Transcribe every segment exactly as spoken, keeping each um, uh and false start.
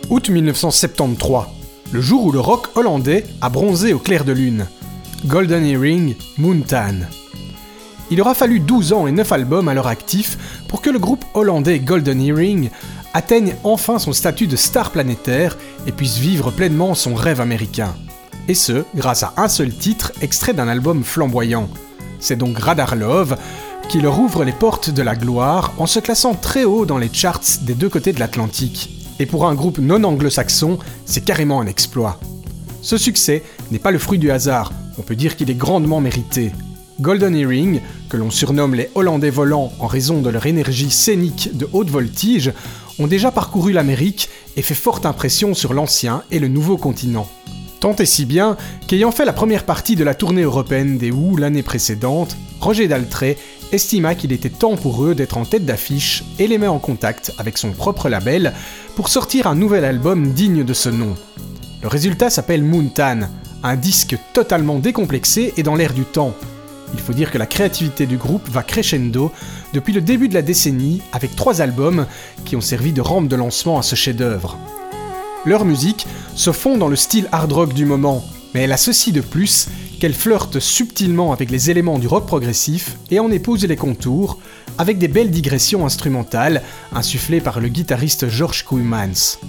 août mille neuf cent soixante-treize, le jour où le rock hollandais a bronzé au clair de lune. Golden Earring, Moontan. Il aura fallu douze ans et neuf albums à leur actif pour que le groupe hollandais Golden Earring atteigne enfin son statut de star planétaire et puisse vivre pleinement son rêve américain. Et ce, grâce à un seul titre extrait d'un album flamboyant. C'est donc Radar Love qui leur ouvre les portes de la gloire en se classant très haut dans les charts des deux côtés de l'Atlantique. Et pour un groupe non anglo-saxon, c'est carrément un exploit. Ce succès n'est pas le fruit du hasard, on peut dire qu'il est grandement mérité. Golden Earring, que l'on surnomme les Hollandais volants en raison de leur énergie scénique de haute voltige, ont déjà parcouru l'Amérique et fait forte impression sur l'ancien et le nouveau continent. Tant et si bien qu'ayant fait la première partie de la tournée européenne des Who l'année précédente, Roger Daltrey estima qu'il était temps pour eux d'être en tête d'affiche et les met en contact avec son propre label pour sortir un nouvel album digne de ce nom. Le résultat s'appelle Moontan, un disque totalement décomplexé et dans l'air du temps. Il faut dire que la créativité du groupe va crescendo depuis le début de la décennie avec trois albums qui ont servi de rampe de lancement à ce chef-d'œuvre. Leur musique se fond dans le style hard rock du moment, mais elle a ceci de plus qu'elle flirte subtilement avec les éléments du rock progressif et en épouse les contours, avec des belles digressions instrumentales insufflées par le guitariste George Kooymans.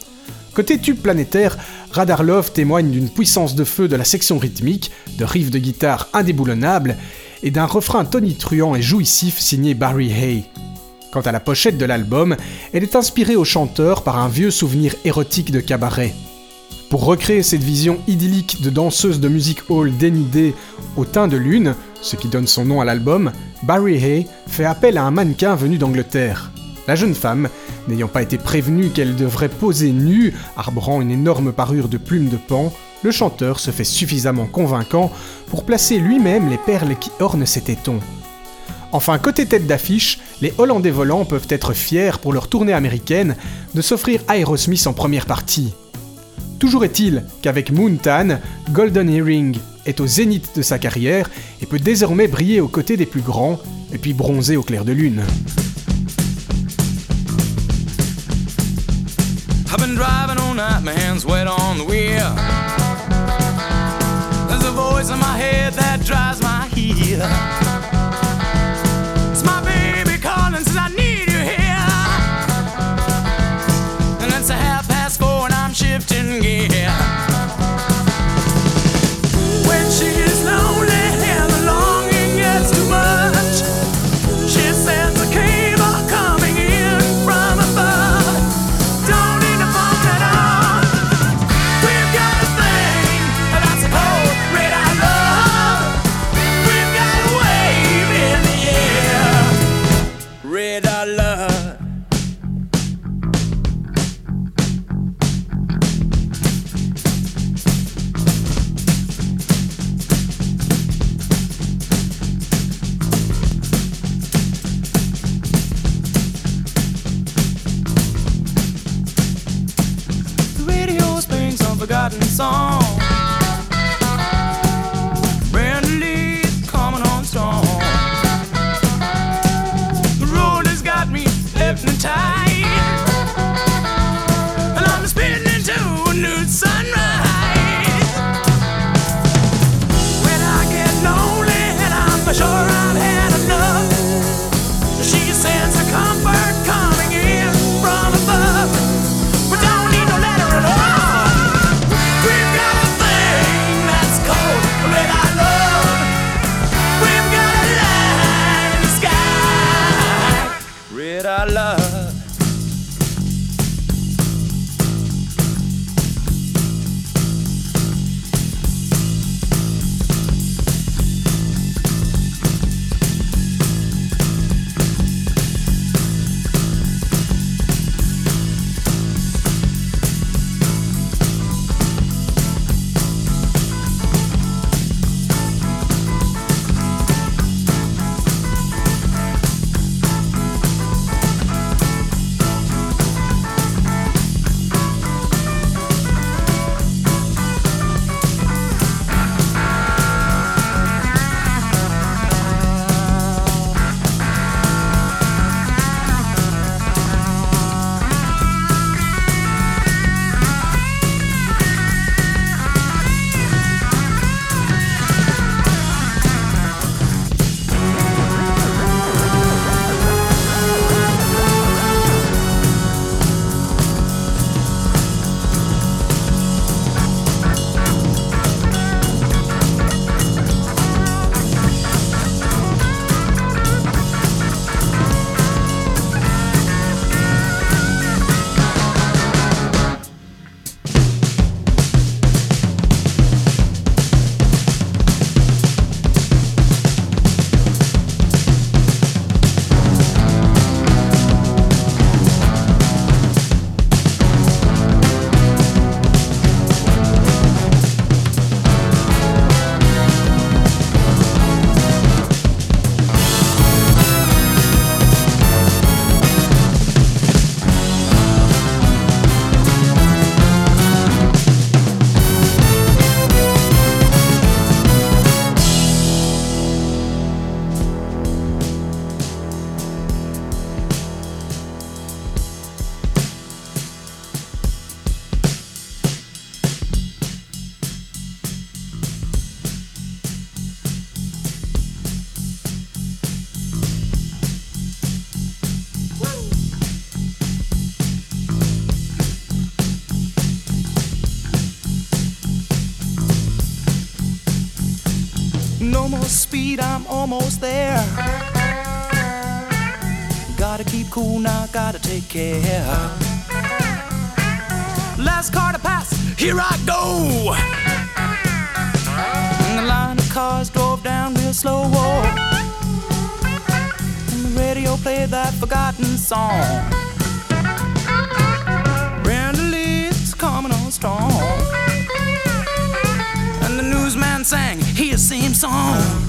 Côté tube planétaire, Radar Love témoigne d'une puissance de feu de la section rythmique, de riffs de guitare indéboulonnables et d'un refrain tonitruant et jouissif signé Barry Hay. Quant à la pochette de l'album, elle est inspirée au chanteur par un vieux souvenir érotique de cabaret. Pour recréer cette vision idyllique de danseuse de music hall dénudée au teint de lune, ce qui donne son nom à l'album, Barry Hay fait appel à un mannequin venu d'Angleterre. La jeune femme, n'ayant pas été prévenue qu'elle devrait poser nue, arborant une énorme parure de plumes de paon, le chanteur se fait suffisamment convaincant pour placer lui-même les perles qui ornent ses tétons. Enfin, côté tête d'affiche, les Hollandais volants peuvent être fiers pour leur tournée américaine de s'offrir Aerosmith en première partie. Toujours est-il qu'avec Moontan, Golden Earring est au zénith de sa carrière et peut désormais briller aux côtés des plus grands, et puis bronzer au clair de lune. I've been driving all night, my hands wet on the wheel. There's a voice in my head that drives my heel. It's my baby calling, says I need you here. And it's a half past four and I'm shifting gear. When she's lonely and the longing gets too much, she sends a cable coming in from above. Don't need a phone at all. We've got a thing that I suppose red I love. We've got a wave in the air. Red I love. Forgotten song. Brand new coming on strong. The road has got me hypnotized, and I'm spinning into a new sunrise. When I get lonely and I'm sure I've had enough, she sends a comfort coming in from above. We don't need no letter at all. We've got almost speed, I'm almost there. Gotta keep cool now, gotta take care. Last car to pass, here I go. And the line of cars drove down real slow. And the radio played that forgotten song. Brenda Lee's coming on strong. And the newsman sang his same song.